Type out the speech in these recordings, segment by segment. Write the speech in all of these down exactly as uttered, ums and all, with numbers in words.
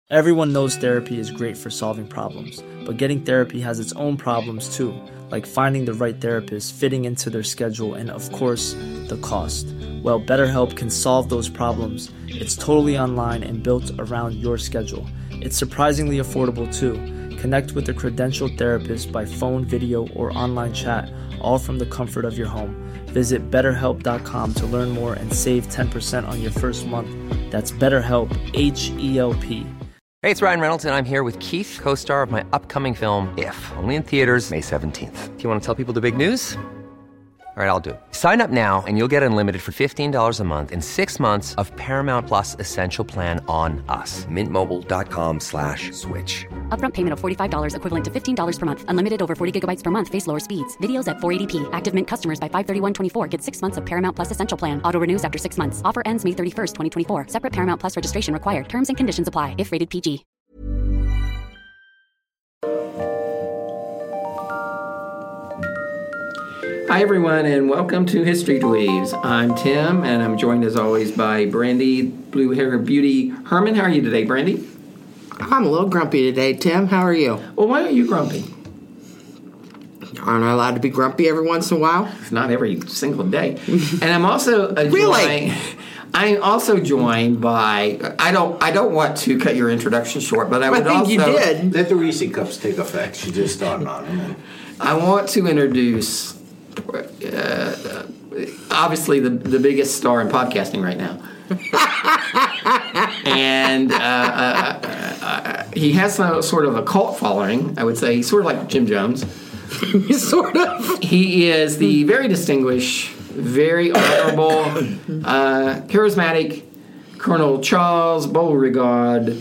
Everyone knows therapy is great for solving problems, but getting therapy has its own problems too, like finding the right therapist, fitting into their schedule, and of course, the cost. Well, BetterHelp can solve those problems. It's totally online and built around your schedule. It's surprisingly affordable too. Connect with a credentialed therapist by phone, video, or online chat, all from the comfort of your home. Visit better help dot com to learn more and save ten percent on your first month. That's BetterHelp, H E L P. Hey, it's Ryan Reynolds, and I'm here with Keith, co-star of my upcoming film, If, only in theaters May seventeenth. Do you want to tell people the big news? All right, I'll do it. Sign up now and you'll get unlimited for fifteen dollars a month and six months of Paramount Plus Essential Plan on us. Mint Mobile dot com slash switch. Upfront payment of forty-five dollars equivalent to fifteen dollars per month. Unlimited over forty gigabytes per month. Face lower speeds. Videos at four eighty p. Active Mint customers by five thirty-one twenty-four get six months of Paramount Plus Essential Plan. Auto renews after six months. Offer ends May thirty-first, twenty twenty-four. Separate Paramount Plus registration required. Terms and conditions apply if rated P G. Hi, everyone, and welcome to History Dweebs. I'm Tim, and I'm joined as always by Brandy, Blue Hair Beauty Herman. How are you today, Brandy? I'm a little grumpy today, Tim. How are you? Well, why are you grumpy? Aren't I allowed to be grumpy every once in a while? It's not every single day. And I'm also uh, Really? joined. I'm also joined by. I don't. I don't want to cut your introduction short, but I would I think also. you did. Let the Reese cups take effect. She just started on them. I want to introduce. Uh, obviously, the the biggest star in podcasting right now. and uh, uh, uh, uh, he has a, sort of a cult following, I would say. He's sort of like Jim Jones. Sort of. He is the very distinguished, very honorable, uh, charismatic Colonel Charles Beauregard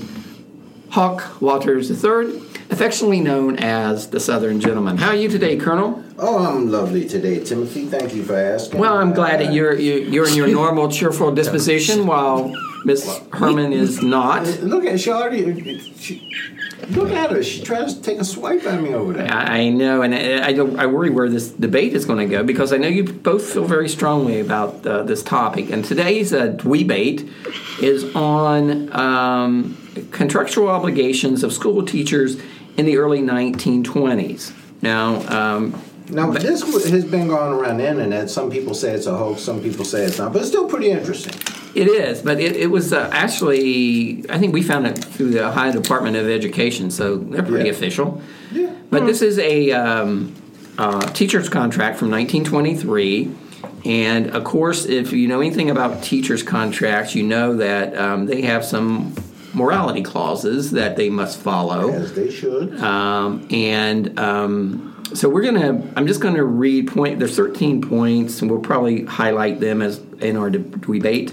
Hawk Waters the third, affectionately known as the Southern Gentleman. How are you today, Colonel? Oh, I'm lovely today, Timothy. Thank you for asking. Well, I'm glad that you're you're, you're in your normal, cheerful disposition, while Miss Herman is not. Look at she already. She, look at her. She tries to take a swipe at me over there. I, I know, and I, I don't. I worry where this debate is going to go because I know you both feel very strongly about uh, this topic. And today's uh, debate is on um, contractual obligations of school teachers in the early nineteen twenties. Now. Um, Now, this has been going around the internet. Some people say it's a hoax. Some people say it's not. But it's still pretty interesting. It is, but it, it was uh, actually, I think we found it through the Ohio Department of Education, so they're pretty Yeah. official. Yeah. But this is a um, uh, teacher's contract from nineteen twenty-three. And, of course, if you know anything about teachers' contracts, you know that um, they have some morality clauses that they must follow. As they should. Um, and... Um, So we're gonna. I'm just gonna read point. There's thirteen points, and we'll probably highlight them as in our de- debate.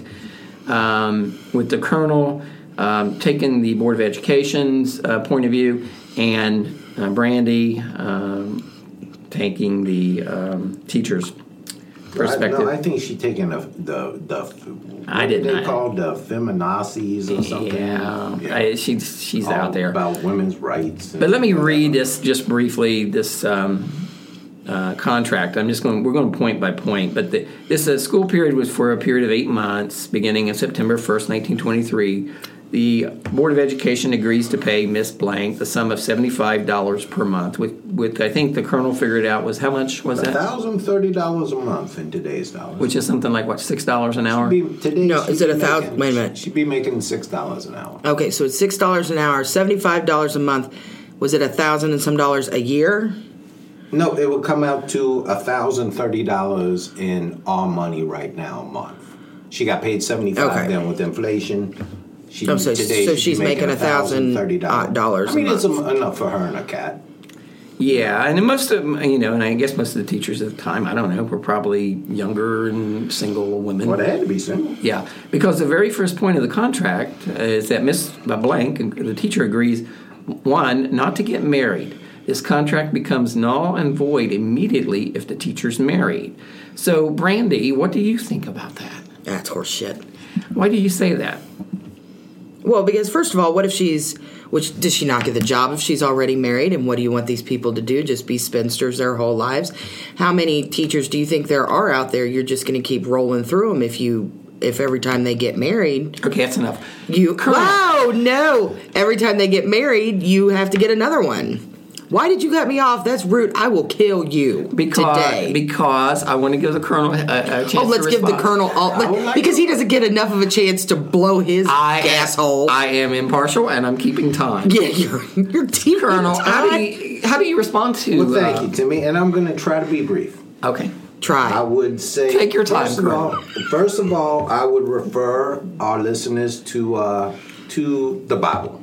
Um, with the Colonel um, taking the Board of Education's uh, point of view, and uh, Brandy um, taking the um, teacher's perspective. I, no, I think she's taking the the the. I did they not. call the feminazis or something. Yeah, Yeah. I, she's she's All out there about women's rights. But let me read this just briefly. This um, uh, contract. I'm just going. We're going point by point. But the, this uh, school period was for a period of eight months, beginning on September first, nineteen twenty-three. The Board of Education agrees to pay Miss Blank the sum of seventy-five dollars per month. With, with I think the Colonel figured out was how much was that? one thousand thirty dollars a month in today's dollars. Which is something like what, six dollars an hour? Be, today, No, she'd is it be a thousand- making- wait a minute. She'd be making six dollars an hour. Okay, so it's six dollars an hour, seventy-five dollars a month. Was it a thousand and some dollars a year? No, it would come out to one thousand thirty dollars in our money right now a month. She got paid seventy-five Okay. then with inflation. She, Oh, so- today so she'd she's be making making one thousand thirty dollars I mean, a it's month. enough for her and a cat. Yeah, and most of you know, and I guess most of the teachers at the time, I don't know, were probably younger and single women. Well, they had to be single. Yeah, because the very first point of the contract is that Miss Blank, the teacher, agrees, one, not to get married. This contract becomes null and void immediately if the teacher's married. So, Brandy, what do you think about that? That's horse shit. Why do you say that? Well, because first of all, what if she's, which does she not get the job if she's already married? And what do you want these people to do? Just be spinsters their whole lives? How many teachers do you think there are out there? You're just going to keep rolling through them if you if every time they get married, Okay, that's enough. you Colonel. oh no, every time they get married, you have to get another one. Why did you cut me off? That's rude. I will kill you Because, today. because I want to give the Colonel a, a chance oh, let's to give the respond. Colonel all I would like because to- he doesn't get enough of a chance to blow his I gas hole. I am impartial, and I'm keeping time. yeah, you're you're keeping Colonel, how time. do you how do you respond to? Well, thank uh, you, Timmy, and I'm going to try to be brief. Okay. Try. I would say, Take your time, First of, Colonel. all, first of all, I would refer our listeners to uh, to the Bible.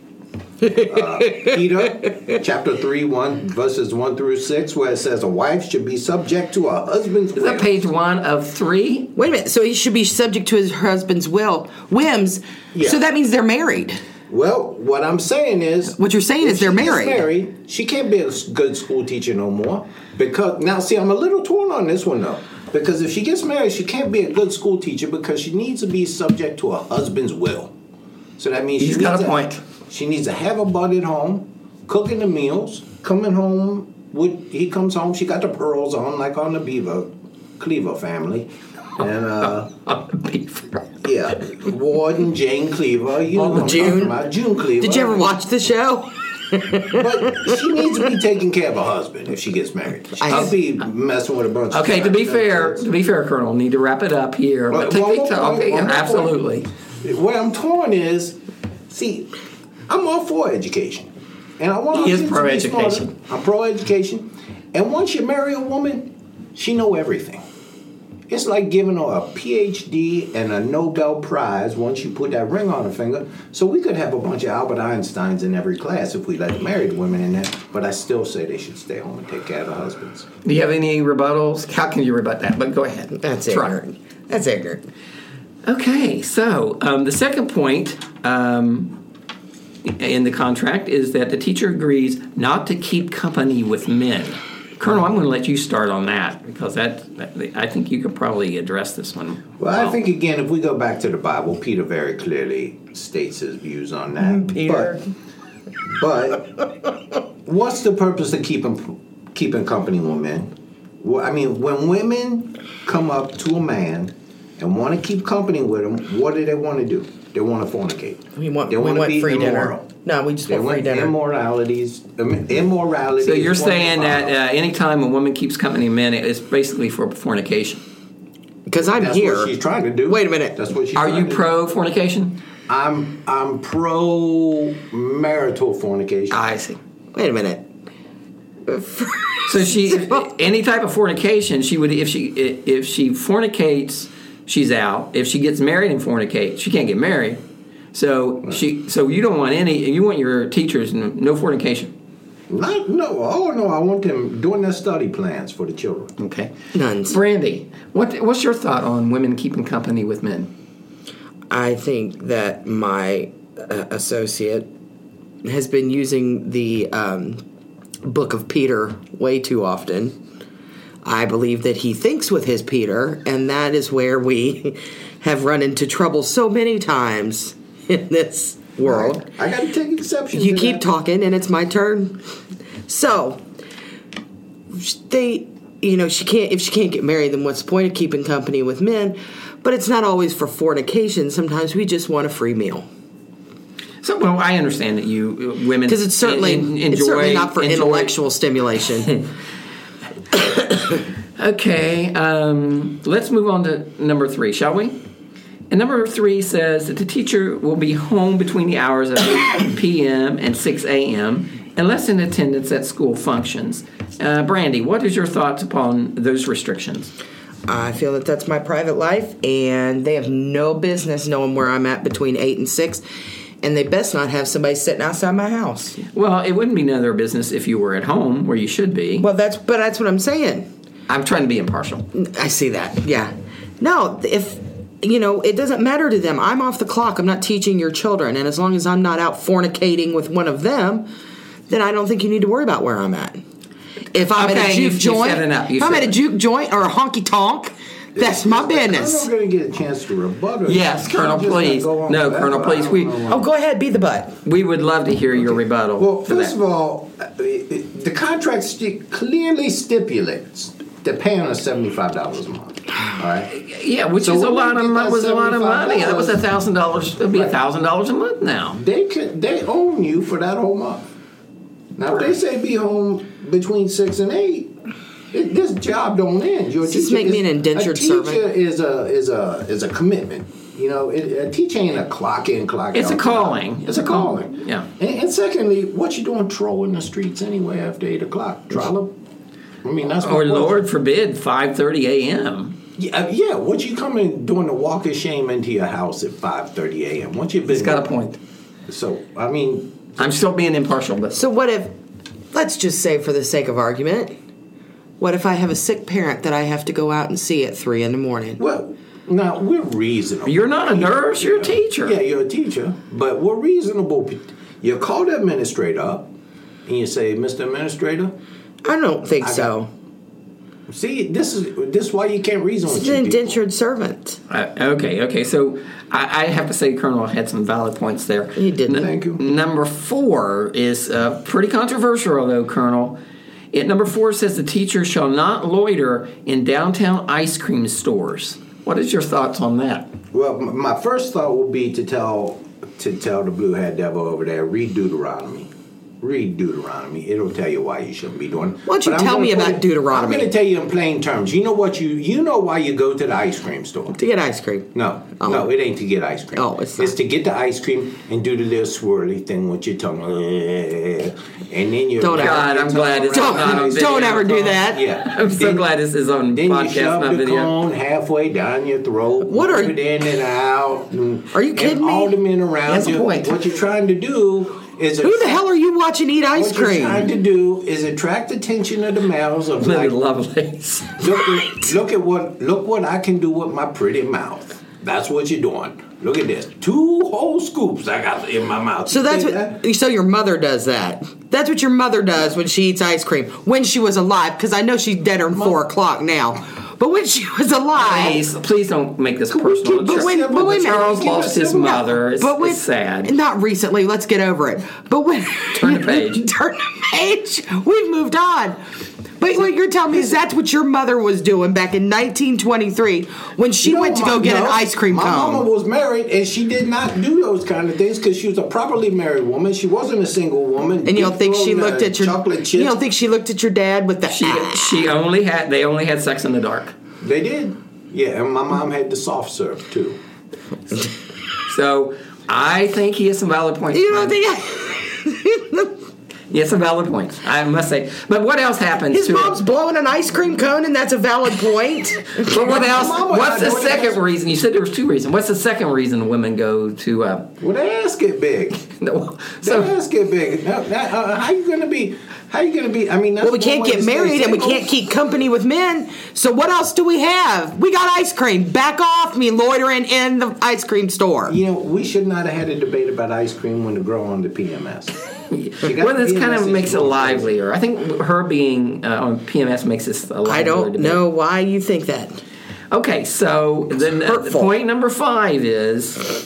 Uh, Peter, chapter three, one verses one through six, where it says a wife should be subject to her husband's Is that will. page one of three? Wait a minute. So he should be subject to his husband's will, whims. Yeah. So that means they're married. Well, what I'm saying is, What you're saying if is they're she gets married. married, she can't be a s- good school teacher no more. Because now, see, I'm a little torn on this one though. Because if she gets married, she can't be a good school teacher because she needs to be subject to her husband's will. So that means He's she got needs a to- point. She needs to have a butt at home, cooking the meals, coming home. With, he comes home, she got the pearls on like on the Beaver Cleaver family, and uh, Beaver. yeah, Ward and Jane Cleaver. You know what I'm June? talking about, June Cleaver. Did you ever watch the show? But she needs to be taking care of her husband if she gets married. She I- can't be messing with a bunch of Okay, to be kids. fair, to be fair, Colonel, need to wrap it up here. Well, But take one the more time. point, Okay, one more absolutely. point. Where I'm torn is, see, I'm all for education. And I want He our is kids to be pro-education. smarter. I'm pro-education. And once you marry a woman, she know everything. It's like giving her a P H D and a Nobel Prize once you put that ring on her finger. So we could have a bunch of Albert Einsteins in every class if we let married women in there. But I still say they should stay home and take care of their husbands. Do you have any rebuttals? How can you rebut that? But go ahead. That's Try. ignorant. That's ignorant. Okay, so um, the second point um, in the contract is that the teacher agrees not to keep company with men. Colonel, I'm going to let you start on that because that, that I think you could probably address this one. Well, I think, again, if we go back to the Bible, Peter very clearly states his views on that. Peter. But, but what's the purpose of keeping, keeping company with men? Well, I mean, when women come up to a man and want to keep company with him, what do they want to do? They want to fornicate. We want they we want want to be free immoral. dinner. No, we just They want free want dinner. immoralities. um, Immorality. So you're is one of the saying that problems. uh, anytime a woman keeps company with men, it's basically for fornication. Because I'm That's here. what she's trying to do. Wait a minute. That's what she's Are trying you to do. pro fornication? I'm I'm pro marital fornication. I see. Wait a minute. So she, if, any type of fornication, she would if she if she fornicates, she's out. If she gets married and fornicates, she can't get married. So she, so you don't want any. You want your teachers no, no fornication. Not no. Oh no! I want them doing their study plans for the children. Okay. Nuns. Brandy, what what's your thought on women keeping company with men? I think that my uh, associate has been using the um, Book of Peter way too often. I believe that he thinks with his Peter, and that is where we have run into trouble so many times in this world. I, I got to take exception. You to keep that. talking, and it's my turn. So they, you know, she can't. If she can't get married, then what's the point of keeping company with men? But it's not always for fornication. Sometimes we just want a free meal. So, well, I understand that you uh, women Because it's certainly en- enjoy, it's certainly not for enjoy- intellectual stimulation. Okay, um, let's move on to number three, shall we? And number three says that the teacher will be home between the hours of eight p.m. and six a.m. unless in attendance at school functions. Uh, Brandy, what is your thoughts upon those restrictions? I feel that that's my private life, and they have no business knowing where I'm at between eight and six. And they best not have somebody sitting outside my house. Well, it wouldn't be none of their business if you were at home where you should be. Well, that's but that's what I'm saying. I'm trying to be impartial. I see that. Yeah. No, if you know, it doesn't matter to them. I'm off the clock. I'm not teaching your children, and as long as I'm not out fornicating with one of them, then I don't think you need to worry about where I'm at. If I'm at Okay, a juke you've- you've joint, said enough. You've if I'm said at a it. juke joint or a honky tonk, that's my business. I'm not going to get a chance to rebut her. Yes, She's Colonel, just gonna please. go on No, forever. Colonel, please, I don't we- know why. Oh, go ahead, be the butt. We would love to hear your rebuttal. Well, to first that. of all, uh, it- the contract sti- clearly stipulates they're paying us seventy-five dollars a month. All right. Yeah, which So is a when lot they of get mo- that was a lot of money. That was a seventy-five thousand dollars. It'd be a Right. thousand dollars a month now. They could. They own you for that whole month. Now, if they say be home between six and eight, it, this job don't end. Your Just teacher make me is- an indentured a teacher servant. is a is a is a commitment. You know, it, a teacher ain't a clock in, clock It's out. a calling. It's a calling. Yeah. And, and secondly, what you doing trolling the streets anyway after eight o'clock? Trollop? I mean, that's my Or question. Lord forbid, five thirty a.m. Yeah, uh, yeah. What you coming doing the walk of shame into your house at five thirty a.m.? Once you've been, He's got a point. So I mean, I'm still being impartial, but So what if, let's just say for the sake of argument, what if I have a sick parent that I have to go out and see at three in the morning? well, now we're reasonable. you're not a nurse, you're a teacher. Yeah, you're a teacher, but we're reasonable. You call the administrator up and you say, "Mister Administrator, I don't think I so. see, this is this is why you can't reason with It's you an people." indentured servant. Uh, okay, okay. So I, I have to say, Colonel had some valid points there. He didn't. N- Thank you. Number four is uh, pretty controversial, though, Colonel. It number four says the teacher shall not loiter in downtown ice cream stores. What is your thoughts on that? Well, m- my first thought would be to tell to tell the blue hat devil over there, read Deuteronomy. Read Deuteronomy. It'll tell you why you shouldn't be doing it. Why don't you But I'm tell gonna me put about it- Deuteronomy? I'm going to tell you in plain terms. You know what you you know why you go to the ice cream store. To get ice cream. No, Oh. no, it ain't to get ice cream. Oh, it's not. to get the ice cream and do the little swirly thing with your tongue, and then you. Don't ever- God, I'm glad it's Don't, not on video. don't ever do that. Yeah, I'm so Then- glad this is on Then you podcast, shove not the video. cone halfway down your throat. What are move you- it in and out? And, Are you kidding and me? all the men around That's the you. point. What you're trying to do is Who the hell are you watching eat ice What you're trying cream? to do is attract attention of the males of Little like, Lovelace. look, at, look at what look what I can do with my pretty mouth. That's what you're doing. Look at this. Two whole scoops I got in my mouth. So You that's think what. that? So your mother does that. That's what your mother does when she eats ice cream. When she was alive, because I know she's dead around four o'clock now. But when she was alive, Please, please don't make this we personal. keep Just- this when- simple? but wait a minute. Charles Keep it lost his simple. mother. It's, but when, it's sad. Not recently. Let's get over it. But when Turn the page. turn the page. We've moved on. But what you're telling me is that's what your mother was doing back in nineteen twenty-three when she No, went to my- go get no. an ice cream My cone. mama was married, and she did not do those kind of things because she was a properly married woman. She wasn't a single woman. and you don't think she Throwing, looked uh, at your chocolate chips? You don't think she looked at your dad with the She, ah. she only had, they only had sex in the dark. They did. Yeah, and my mom had the soft serve too. So I think he has some valid points. You don't man. think He has some valid points, I must say. But what else happens his to mom's blowing an ice cream cone and that's a valid point? But what else? Mama, What's I the know second that. reason? You said there was two reasons. What's the second reason women go to? Uh, Well, their ass get big. no, Their so ass get big. Now, now, uh, how you gonna be? How you gonna be? I mean, that's Well, we one can't way get to stay married and we single. can't keep company with men. So what else do we have? We got ice cream. Back off me loitering in the ice cream store. You know, we should not have had a debate about ice cream when the girl on the P M S. well, this kind of makes it livelier. I think her being uh, on P M S makes this a livelier I don't debate. know why you think that. Okay, so then uh, hurtful. point number five is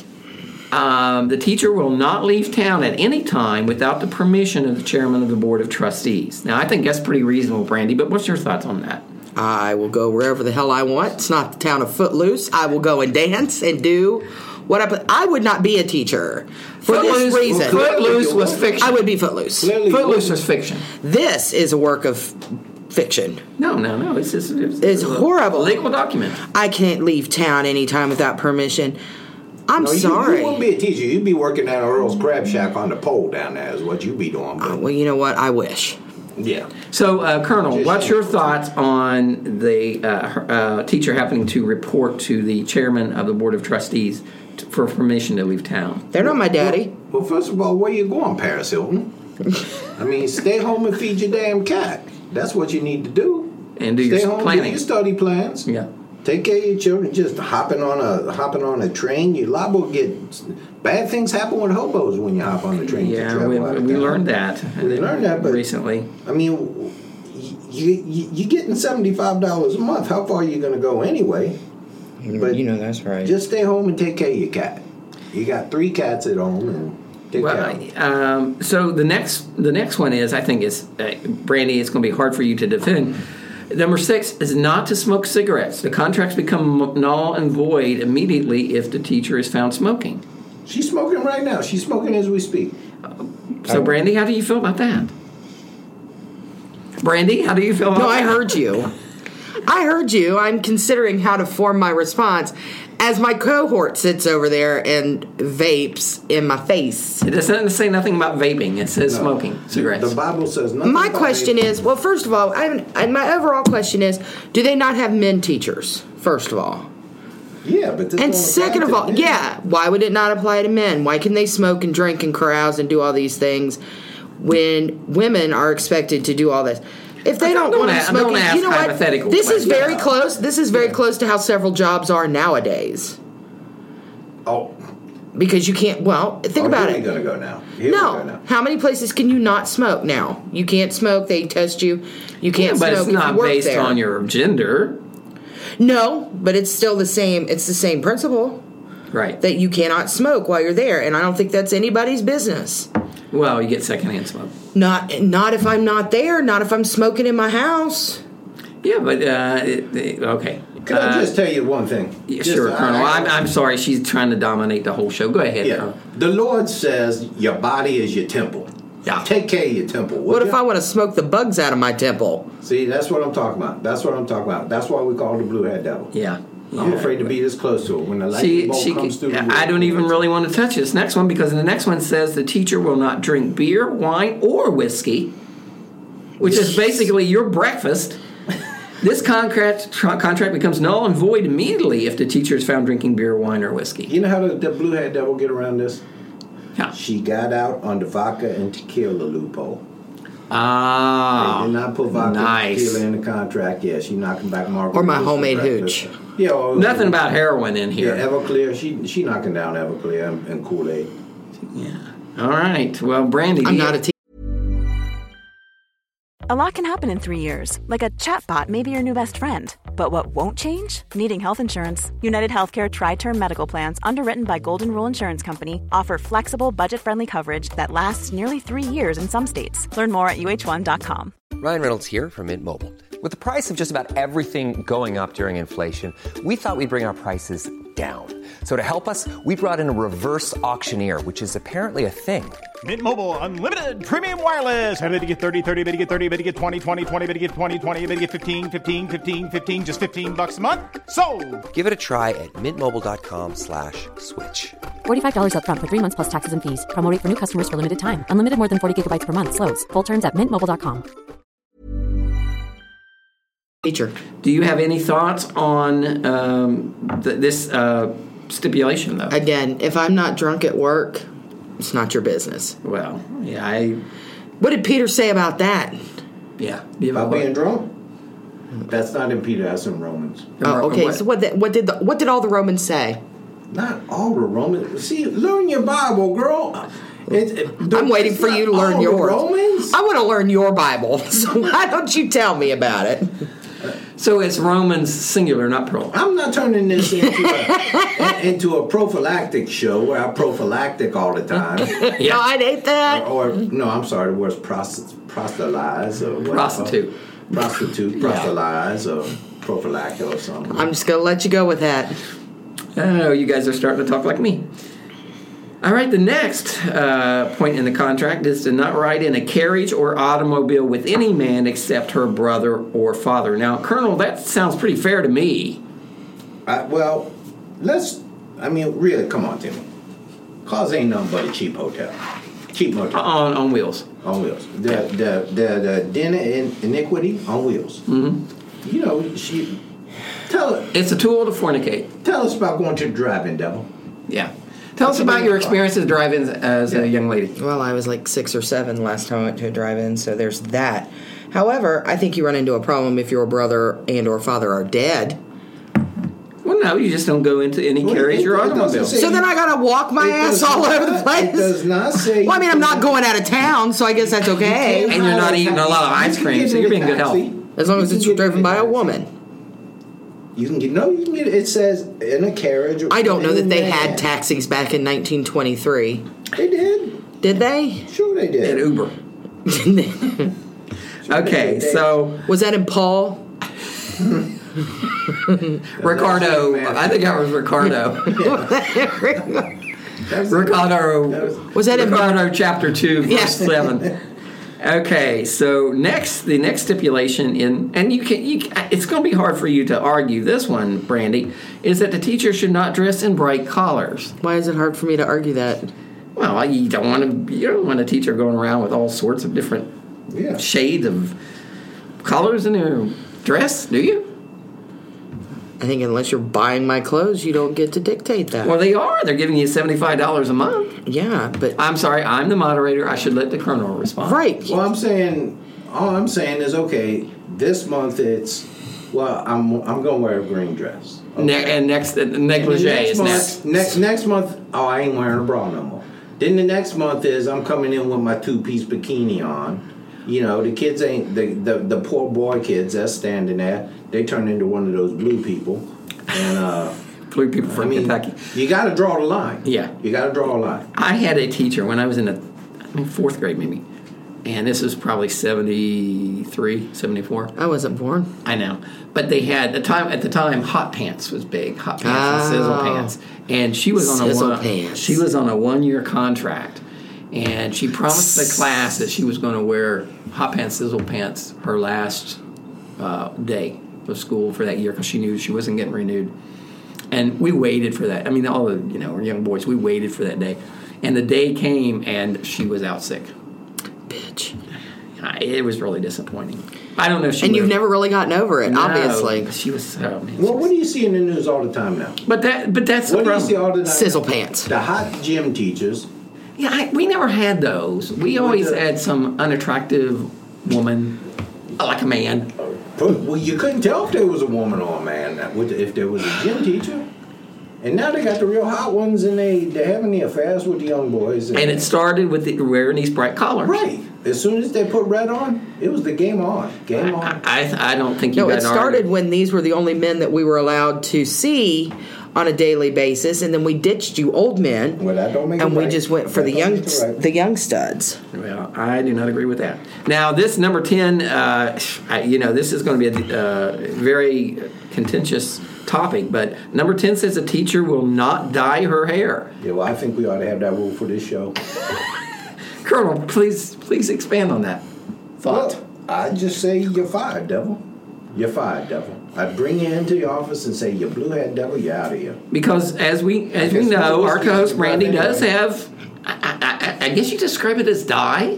um, the teacher will not leave town at any time without the permission of the chairman of the board of trustees. Now, I think that's pretty reasonable, Brandy, but what's your thoughts on that? I will go wherever the hell I want. It's not the town of Footloose. I will go and dance and do what I put. I would not be a teacher for Footloose, this reason. Footloose was fiction. I would be Footloose. Clearly, Footloose was fiction. This is a work of fiction. No, no, no. It's just, it's, It's a horrible. legal document. I can't leave town anytime without permission. I'm No, you, sorry. You wouldn't be a teacher. You'd be working at Earl's Crab Shack on the pole down there. Is what you'd be doing. But, Well, you know what? I wish. yeah. So, uh, Colonel, Just what's saying. your thoughts on the uh, her- uh, teacher having to report to the chairman of the board of trustees t- for permission to leave town? They're not my daddy. Well, first of all, where you going, Paris Hilton? I mean, stay home and feed your damn cat. That's what you need to do. And do stay your home, planning. do your study plans. Yeah. Take care of your children. Just hopping on a hopping on a train, you're liable to get bad things happen with hobos when you hop on the train. to Yeah, travel we, out of we town. learned that. We learned that, but- recently. I mean, you you you getting seventy five dollars a month. How far are you going to go anyway? But you know that's right. just stay home and take care of your cat. You got three cats at home, and take care of them. Well, um, so the next the next one is I think is uh, Brandy. It's going to be hard for you to defend. Number six is not to smoke cigarettes. The contracts become null and void immediately if the teacher is found smoking. She's smoking right now. She's smoking as we speak. So, Brandy, how do you feel about that? Brandy, how do you feel about No, that? I heard you. I heard you. I'm considering how to form my response as my cohort sits over there and vapes in my face. It doesn't say nothing about vaping. It says No. smoking cigarettes. The Bible says nothing. My about question it. is, well, first of all, I haven't, and my overall question is, do they not have men teachers, first of all? Yeah, but this And don't second apply of to all, men. yeah, why would it not apply to men? Why can they smoke and drink and carouse and do all these things when women are expected to do all this? If they don't, Don't want to ask- smoke, don't it, ask you know what? hypothetical This is questions. very Yeah. close. This is very close to how several jobs are nowadays. Oh, Because you can't. Well, think oh, about here it. we gonna go now. Here we go No, now. how many places can you not smoke now? You can't smoke. They test you. You can't but smoke it's if not you work based there. on your gender. No, but it's still the same. It's the same principle Right. that you cannot smoke while you're there, and I don't think that's anybody's business. Well, you get secondhand smoke. Not, not if I'm not there. Not if I'm smoking in my house. Yeah, but, uh, it, it- okay. Can Uh, I just tell you one thing? yeah, Just, sure, I- Colonel. I- I'm, I'm sorry. She's trying to dominate the whole show. Go ahead, Yeah, Colonel. the Lord says your body is your temple. Yeah. Take care of your temple. What would if ya? I want to smoke the bugs out of my temple? See, that's what I'm talking about. That's what I'm talking about. That's why we call her the blue head devil. Yeah. I'm Yeah. afraid to be this close to her. When the lightning She, bolt she, comes through the I roof, don't even really want to touch this next one because the next one says the teacher will not drink beer, wine, or whiskey, which is basically your breakfast. This contract tr- contract becomes null and void immediately if the teacher is found drinking beer, wine, or whiskey. You know how the, the blue head devil get around this? Yeah. She got out on the vodka and tequila loophole. Ah, They did not put vodka nice. and tequila in the contract. Yeah, she knocking back margaritas Or my for homemade breakfast. hooch. Yeah, or, Nothing about heroin in Yeah, here. Everclear. She she knocking down Everclear and, and Kool-Aid. Yeah. All right. Well, Brandy, do I'm you- not a teacher. A lot can happen in three years, like a chatbot may be your new best friend. But what won't change? Needing health insurance. United Healthcare Tri-Term Medical Plans, underwritten by Golden Rule Insurance Company, offer flexible, budget-friendly coverage that lasts nearly three years in some states. Learn more at U H one dot com. Ryan Reynolds here from Mint Mobile. With the price of just about everything going up during inflation, we thought we'd bring our prices down. So to help us, we brought in a reverse auctioneer, which is apparently a thing. Mint Mobile Unlimited Premium Wireless. How to get thirty, thirty, bit to get thirty, bit to get twenty, twenty, twenty, bit to get twenty, twenty, bit to get fifteen, fifteen, fifteen, fifteen, just fifteen bucks a month? Sold! Give it a try at mintmobile.com slash switch. forty-five dollars up front for three months plus taxes and fees. Promo rate for new customers for limited time. Unlimited more than forty gigabytes per month. Slows full terms at mint mobile dot com. Teacher. do you have any thoughts on um, th- this uh, stipulation, though? Again, if I'm not drunk at work, it's not your business. well, yeah, I, What did Peter say about that? yeah. Do you have About a- being drunk? That's not in Peter. That's in Romans. Oh, okay. What? So what? The, what did the, what did all the Romans say? Not all the Romans. See, learn your Bible, girl. It, it, I'm waiting it's for not you to learn all the yours. Romans. I want to learn your Bible, so why don't you tell me about it? So it's Romans singular, not plural. I'm not turning this into a, into a prophylactic show where I prophylactic all the time. No, I hate that. Or, no, I'm sorry, the word's prost- proselytize or whatever. Prostitute. Prostitute, proselytize or prophylactic or something. I'm just gonna let you go with that. Oh, you guys are starting to talk like me. All right, the next uh, point in the contract is to not ride in a carriage or automobile with any man except her brother or father. Now, Colonel, that sounds pretty fair to me. I, well, let's, I mean, really, come on, Timmy. Cause ain't nothing but a cheap hotel. Cheap motel. On, on wheels. On wheels. The the the, the dinner in iniquity on wheels. Mm-hmm. You know, she tell her, It's a tool to fornicate. tell us about going to the drive-in, devil. Yeah. Tell us about your experiences driving as a young lady. Well, I was like six or seven last time I went to a drive-in, so there's that. However, I think you run into a problem if your brother and or father are dead. Well, no, you just don't go into any Well, carriage it- or it doesn't automobile. say- So then I gotta walk my It ass does all not- over the place. It does not say. Well, I mean, I'm not going out of town, so I guess that's okay. And you're not eating a lot of ice You can cream, get so in you're a being good health. taxi. As long You as can it's get driven in by a taxi. woman. You can get no. You can get. It says in a carriage. I don't know that they Man. had taxis back in nineteen twenty-three. They did. Did they? Sure, they did. And Uber. Okay, so Was that in Paul? Ricardo. I think that was Ricardo. Ricardo. Was that in- Ricardo chapter two, verse Yeah. seven? Okay, so next, the next stipulation in, and you can, you, it's going to be hard for you to argue this one, Brandy, is that the teacher should not dress in bright collars. Why is it hard for me to argue that? Well, you don't want to, you don't want a teacher going around with all sorts of different Yeah. shades of colors in their dress, do you? I think unless you're buying my clothes, you don't get to dictate that. Well, they are. They're giving you seventy-five dollars a month. yeah, but I'm sorry, I'm the moderator. I should let the colonel respond. right. Well, I'm saying, all I'm saying is, okay, this month it's, well, I'm I'm gonna wear a green dress. Okay. Ne- and next, uh, And then negligee next is month, next. Next next month, oh, I ain't wearing a bra no more. Then the next month is I'm coming in with my two-piece bikini on. You know, the kids ain't the, the the poor boy kids that's standing there. They turn into one of those blue people, and uh, Blue people from I mean, Kentucky. you got to draw the line. Yeah. you got to draw a line. I had a teacher when I was in the I mean, fourth grade, maybe, and this was probably seventy-three, seventy-four. I wasn't born. I know, but they had the time at the time. Hot pants was big. Hot pants and sizzle Oh. pants, and she was on Sizzle a one. pants. She was on a one-year contract, and she promised the class that she was going to wear hot pants, sizzle pants her last uh, day of school for that year because she knew she wasn't getting renewed. And we waited for that. I mean, all the you know young boys, we waited for that day, and the day came, and she was out sick. Bitch. I- It was really disappointing. I don't know if she. And you've would've- never really gotten over it, No, obviously. she was so. Man, Well, what do you see in the news all the time now? But that, but that's the What do you problem. see all the time? Sizzle pants. The hot gym teachers. Yeah, I, we never had those. We always the- had some unattractive woman, like a man. Well, you couldn't tell if there was a woman or a man that would- if there was a gym teacher. And now they got the real hot ones, and they they're having the affairs with the young boys. And it started with the, wearing these bright collars. right. As soon as they put red on, it was the game on. Game I, on. I, I don't think you No, got it an started argument. when these were the only men that we were allowed to see on a daily basis, and then we ditched you old men, Well, that don't make and it we right. just went for That the don't young, make it right. the young studs. Well, I do not agree with that. Now, this number ten, uh, I, you know, this is going to be a uh, very contentious topic, but number ten says a teacher will not dye her hair. Yeah, well, I think we ought to have that rule for this show. Colonel, please, please expand on that thought. Well, I just say you're fired, devil. You're fired, devil. I'd bring you into the office and say, you blue-head devil, you're out of here. Because as we as we guess know, most our teachers co-host are Brandy anyway. does have. I, I, I, I guess you describe it as dye.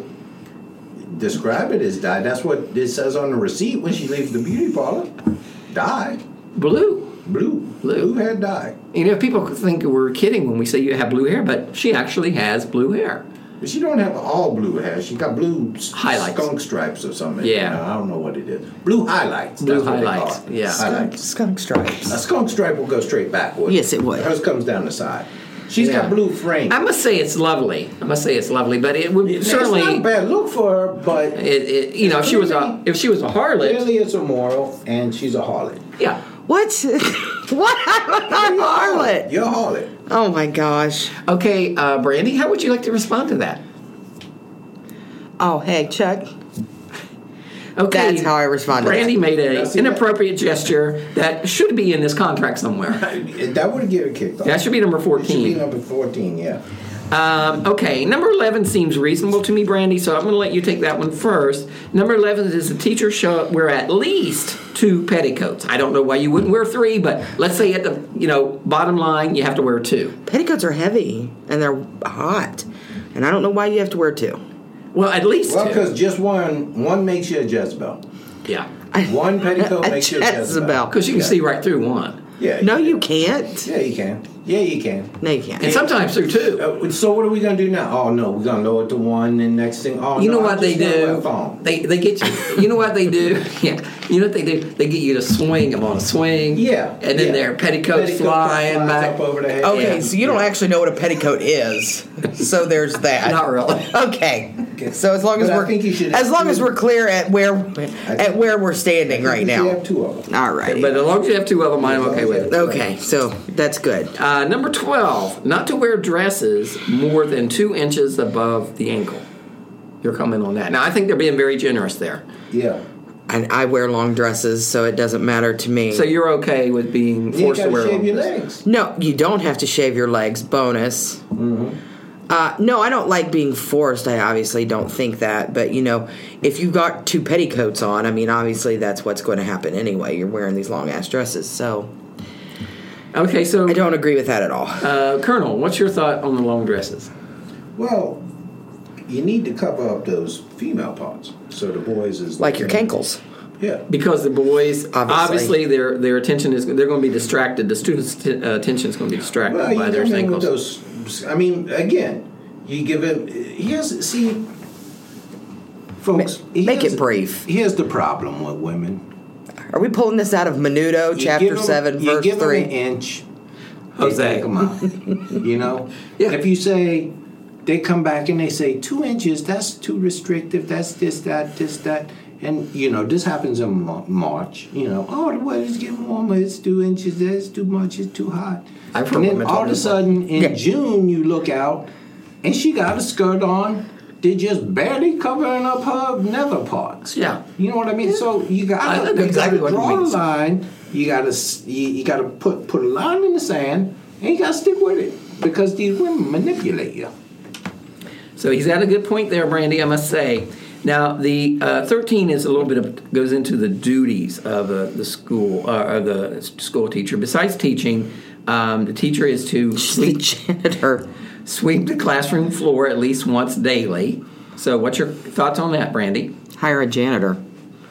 Describe it as dye. That's what it says on the receipt when she leaves the beauty parlor. Dye. Blue. Blue. Blue. Blue-head dye. You know, people think we're kidding when we say you have blue hair, but she actually has blue hair. But she don't have all blue hair. She got blue s- Highlights. skunk stripes or something. Yeah. You know, I don't know what it is. Blue highlights. Blue That's what they call highlights, it. yeah. Highlights. Skunk stripes. A skunk stripe will go straight backward. Yes, it would. Hers comes down the side. She's Yeah. got blue frame. I must say it's lovely. I must say it's lovely, but it would It's certainly. not a bad look for her, but It, it, you know, if she was a if she was a harlot, clearly it's immoral, and she's a harlot. yeah. What? What? I'm a harlot. You're a harlot. Oh my gosh. Okay, uh, Brandy, how would you like to respond to that? Oh, hey, Chuck. Okay, That's how I respond to Brandy that. made Now, an see that- inappropriate gesture that should be in this contract somewhere. That would get her kicked off. That should be number It should be fourteen. number fourteen, yeah. Um, okay, number eleven seems reasonable to me, Brandy, so I'm going to let you take that one first. Number eleven is the teacher should wear at least two petticoats. I don't know why you wouldn't wear three, but let's say at the you know bottom line, you have to wear two. Petticoats are heavy and they're hot, and I don't know why you have to wear two. Well, at least Well, two. because just one one makes you a Jezebel. Yeah, One petticoat A makes you a Jezebel. Jezebel. because you can Yeah. see right through one, Yeah. No, you can't. Yeah, you can. Yeah, you can. No, you can't. and sometimes through two. Uh, so what are we gonna do now? Oh no, we're gonna lower it to one, and next thing, oh You no, know what I'm they just gonna wear a do? phone. They they get you. You know what they do? Yeah. You know what they do? They get you to swing them on a swing. Yeah, And then yeah. their petticoats Petticoat flying flies back. up over the head. Okay, Yeah. so you don't actually know what a petticoat is. So there's that. Not really. Okay. So as long as But I we're think you should as have long two. as we're clear at where at where we're standing right You now. have two of them. All right. But as long as you have two of them, I'm okay with it. Okay, so that's good. Uh, number twelve, not to wear dresses more than two inches above the ankle. Your comment on that. Now, I think they're being very generous there. Yeah. And I wear long dresses, so it doesn't matter to me. So you're okay with being You forced to gotta wear shave long your dresses? legs. No, you don't have to shave your legs. Bonus. Mm-hmm. Uh, no, I don't like being forced. I obviously don't think that. But, you know, if you've got two petticoats on, I mean, obviously that's what's going to happen anyway. You're wearing these long-ass dresses, so... Okay, so... I don't agree with that at all. Uh, Colonel, what's your thought on the long dresses? Well, you need to cover up those female parts. So the boys is... Like your cankles. Yeah. Because the boys, Obviously. obviously, their their attention is... They're going to be distracted. The students' t- uh, attention is going to be distracted Well, by you their come in with ankles. those... I mean, again, you give him... Here's... See... Folks... Ma- make here's- it brief. Here's the problem with women. Are we pulling this out of Menudo, You chapter give 'em- seven, you verse give 'em three? an inch... Jose. They take 'em out. You know? Yeah. If you say... They come back and they say, two inches, that's too restrictive, that's this, that, this, that. And, you know, this happens in Mar- March. You know, oh, the weather's getting warmer, it's two inches, that's too much, it's too hot. I've heard and then women all talk of a about- sudden, in Yeah. June, you look out, and she got a skirt on, they're just barely covering up her nether parts. Yeah. You know what I mean? So you I got know to exactly what it draw a means. line. You got to you, you got to put put a line in the sand, and you got to stick with it because these women manipulate you. So he's got a good point there, Brandy, I must say. Now, the uh, thirteen is a little bit of, goes into the duties of uh, the school, uh, of the school teacher. Besides teaching, um, the teacher is to The sweep, janitor. sweep the classroom floor at least once daily. So what's your thoughts on that, Brandy? Hire a janitor.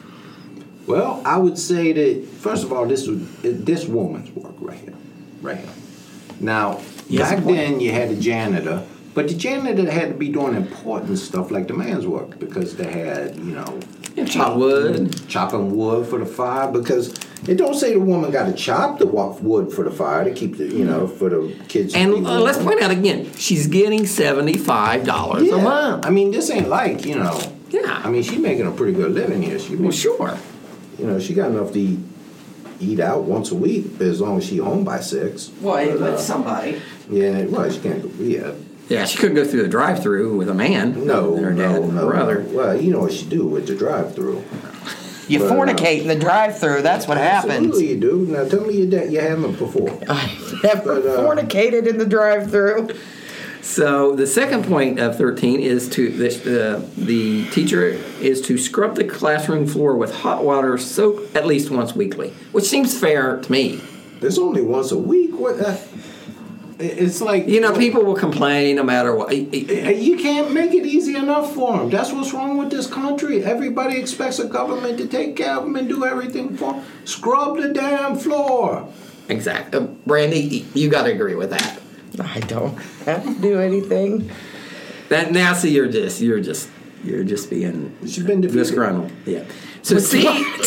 Well, I would say that first of all, this was this woman's work right here, right here. Now, Yes, back point. then you had a janitor, but the janitor had to be doing important stuff like the man's work because they had, you know, Yeah, chop wood. chopping wood for the fire. Because it don't say the woman got to chop the wa- wood for the fire to keep the, you know, for the kids. to And be uh, let's warm. point out again, she's getting seventy-five dollars Yeah, a month. I mean, this ain't like, you know. Yeah. I mean, she's making a pretty good living here. She, Well, sure. you know, she got enough to eat, eat out once a week as long as she home by six. Well, But, uh, somebody. Yeah, well, she can't go. Yeah, Yeah, she couldn't go through the drive-through with a man. no, and her dad no, and her no. brother. Well, you know what she do with the drive-through. You But, uh, fornicate in the drive-through. That's what happens. Absolutely, you do. Now, tell me you that you haven't before. I never But, uh, fornicated in the drive-through. So the second point of thirteen is to the, uh, the teacher is to scrub the classroom floor with hot water soap at least once weekly, which seems fair to me. It's only once a week. What? Uh, it's like You know, people will complain no matter what. You can't make it easy enough for them. That's what's wrong with this country. Everybody expects a government to take care of them and do everything for them. Scrub the damn floor. Exactly, uh, Brandy, you got to agree with that. I don't have to do anything. That now, see, you're just you're just you're just being She's been defeated. disgruntled. Yeah. So C,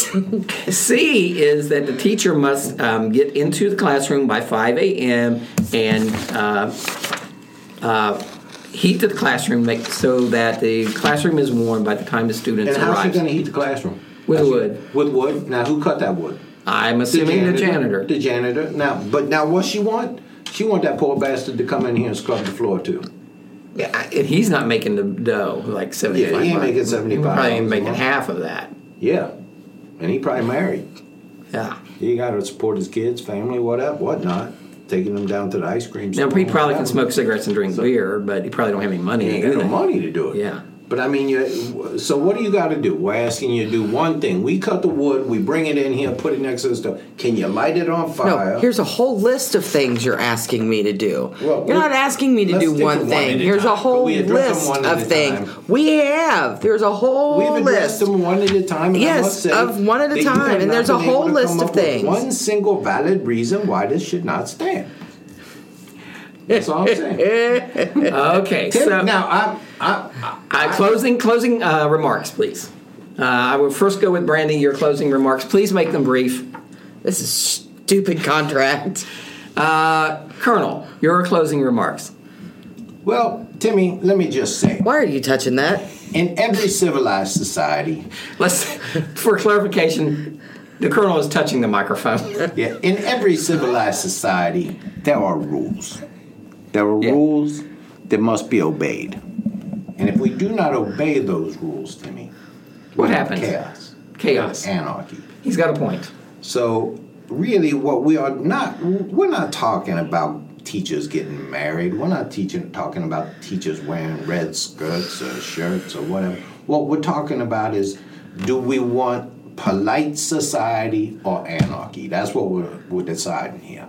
C is that the teacher must um, get into the classroom by five a.m. and uh, uh, heat the classroom make, so that the classroom is warm by the time the students And how's she arrive. going to heat the classroom? With How's she- wood. With wood. Now, who cut that wood? I'm assuming the janitor. The janitor. Now, but now, what she want? She want that poor bastard to come in here and scrub the floor too. Yeah, and he's not making the dough like seventy-five. Yeah, he ain't bucks. making seventy-five Probably ain't dollars a making month. half of that. Yeah, and he probably married. Yeah. He got to support his kids, family, whatever, whatnot. Taking them down to the ice cream Now store. he probably can whatever. smoke cigarettes and drink beer, but he probably don't have any money He to ain't do got no that. money to do it. Yeah. But I mean, you. So what do you got to do? We're asking you to do one thing. We cut the wood. We bring it in here, put it next to the stove. Can you light it on fire? No, here's a whole list of things you're asking me to do. Well, you're not asking me to let's do stick one to one thing. at a Here's time. a whole We address them list one at of a things. time. We have. There's a whole We've addressed list. them one at a time. And I Yes, must say of one at a that you time, have and not there's a been able whole to list come of up with things. One single valid reason why this should not stand. That's all I'm saying. Okay, Tim, so now I'm. I'm I, uh, closing closing uh, remarks, please. Uh, I will first go with Brandy. Your closing remarks, please make them brief. This is stupid contract. Uh, Colonel, your closing remarks. well, Timmy, let me just say, Why are you touching that? in every civilized society, Let's, for clarification, the Colonel is touching the microphone. yeah, in every civilized society, there are rules. There are Yeah. rules that must be obeyed. And if we do not obey those rules, Timmy, What we have happens? Chaos. chaos. Anarchy. He's got a point. So really what we are not, we're not talking about teachers getting married. We're not teaching, talking about teachers wearing red skirts or shirts or whatever. What we're talking about is, do we want polite society or anarchy? That's what we're, we're deciding here.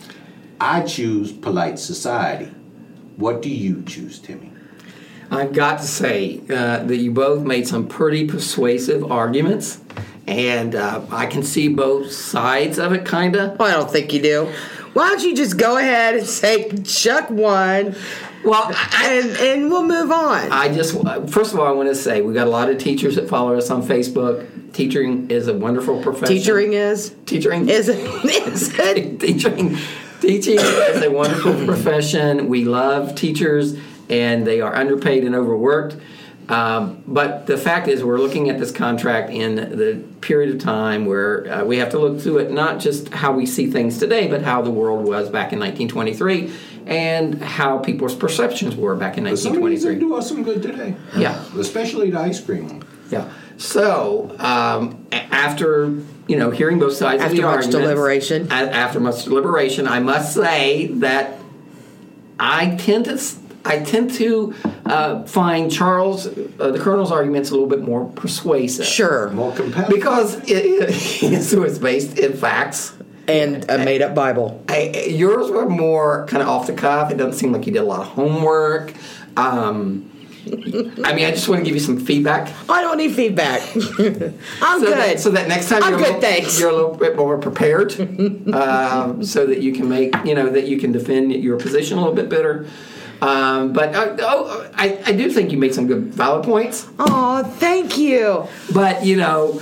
I choose polite society. What do you choose, Timmy? I've got to say uh, that you both made some pretty persuasive arguments, and uh, I can see both sides of it, kind of. Well, I don't think you do. Why don't you just go ahead and say Chuck won, well, I, and, and we'll move on. I just, first of all, I want to say we got a lot of teachers that follow us on Facebook. Teaching is a wonderful profession. Teachering is? Teachering is it? Is it? Teaching, teaching is a wonderful profession. We love teachers, and they are underpaid and overworked. Um, but the fact is, we're looking at this contract in the period of time where uh, we have to look through it, not just how we see things today, but how the world was back in nineteen twenty-three and how people's perceptions were back in nineteen twenty-three. Some of these do us some good today. Yeah. Especially the ice cream. Yeah. So, um, after, you know, hearing both sides after of the much arguments, deliberation. a- after much deliberation, I must say that I tend to... I tend to uh, find Charles, uh, the Colonel's arguments a little bit more persuasive. Sure. More compelling. Because it, it, it's based in facts. And a made-up Bible. I, yours were more kind of off the cuff. It doesn't seem like you did a lot of homework. Um, I mean, I just want to give you some feedback. I don't need feedback. I'm so good. That, so that next time I'm you're, good, a little, thanks. you're a little bit more prepared, um, so that you can make, you know, that you can defend your position a little bit better. Um, but uh, oh, I, I do think you made some good valid points. Oh, thank you. But, you know,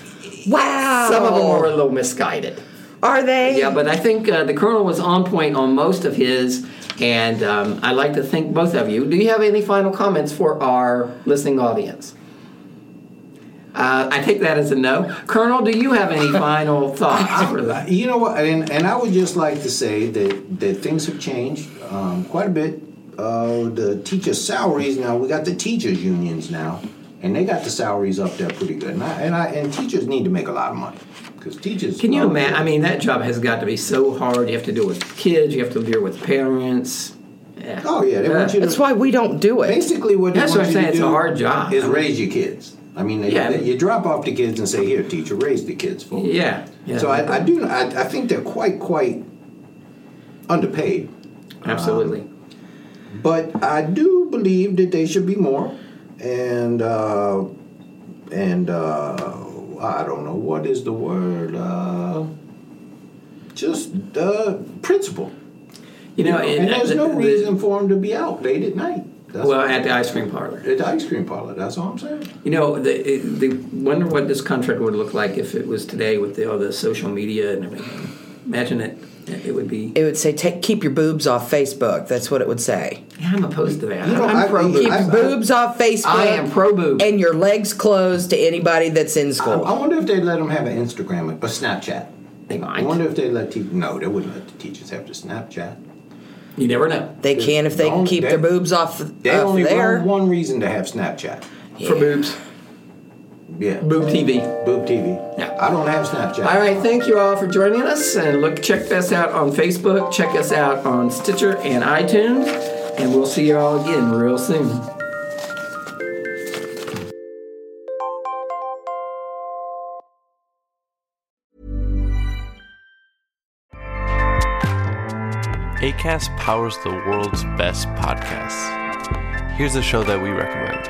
wow. Some of them were a little misguided. Are they? Yeah, but I think uh, the Colonel was on point on most of his, and um, I'd like to thank both of you. Do you have any final comments for our listening audience? Uh, I take that as a no. Colonel, do you have any final thoughts for that? You know what, and, and I would just like to say that, that things have changed um, quite a bit. Uh, the teacher salaries now, we got the teachers unions now, and they got the salaries up there pretty good. And, I, and, I, and teachers need to make a lot of money. Because teachers... Can you imagine? I mean, that job has got to be so hard. You have to deal with kids. You have to deal with parents. Yeah. Oh, yeah. They want you to, that's why we don't do it. Basically, what they That's want what I'm you saying. to It's do a hard job. is raise your kids. I mean, they, Yeah. they, you drop off the kids and say, here, teacher, raise the kids for me. Yeah. yeah. So I, I do. I, I think they're quite, quite underpaid. Absolutely. Um, but I do believe that they should be more. And, uh, and uh, I don't know, what is the word? Uh, just uh, principle. You know, and, and there's the, no the, reason for them to be out late at night. That's well, at the ice cream parlor. At the ice cream parlor, that's all I'm saying. You know, the, the wonder what this contract would look like if it was today with the, all the social media and everything. Imagine it. It would be... It would say, "Take keep your boobs off Facebook." That's what it would say. Yeah, I'm opposed to that. You know, I'm I- pro I- boobs. Keep your boobs off Facebook. I am pro boobs. And your legs closed to anybody that's in I, school. I wonder if they'd let them have an Instagram, a Snapchat. They I might. wonder if they'd let teachers... No, they wouldn't let the teachers have the Snapchat. You never know. They can if they can Don't- keep they- their boobs off, They off only there. run one reason to have Snapchat. For boobs. Yeah. Boob T V. Boob T V. Yeah. I don't have Snapchat. All right, thank you all for joining us. And look, check us out on Facebook. Check us out on Stitcher and iTunes. And we'll see you all again real soon. Acast powers the world's best podcasts. Here's a show that we recommend.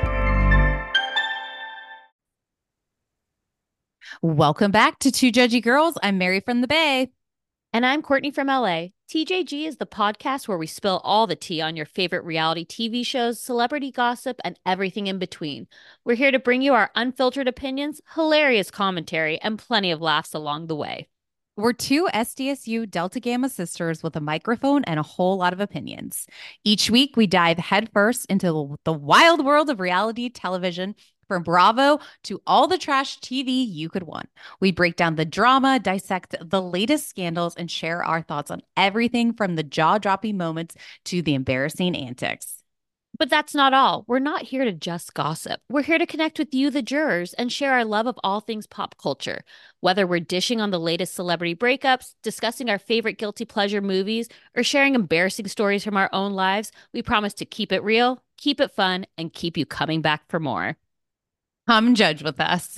Welcome back to Two Judgy Girls. I'm Mary from the Bay. And I'm Courtney from L A. T J G is the podcast where we spill all the tea on your favorite reality T V shows, celebrity gossip, and everything in between. We're here to bring you our unfiltered opinions, hilarious commentary, and plenty of laughs along the way. We're two S D S U Delta Gamma sisters with a microphone and a whole lot of opinions. Each week, we dive headfirst into the wild world of reality television, from Bravo to all the trash T V you could want. We break down the drama, dissect the latest scandals, and share our thoughts on everything from the jaw-dropping moments to the embarrassing antics. But that's not all. We're not here to just gossip. We're here to connect with you, the jurors, and share our love of all things pop culture. Whether we're dishing on the latest celebrity breakups, discussing our favorite guilty pleasure movies, or sharing embarrassing stories from our own lives, we promise to keep it real, keep it fun, and keep you coming back for more. Come judge with us.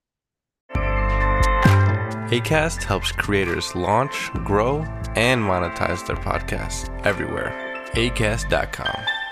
Acast helps creators launch, grow, and monetize their podcasts everywhere. acast dot com.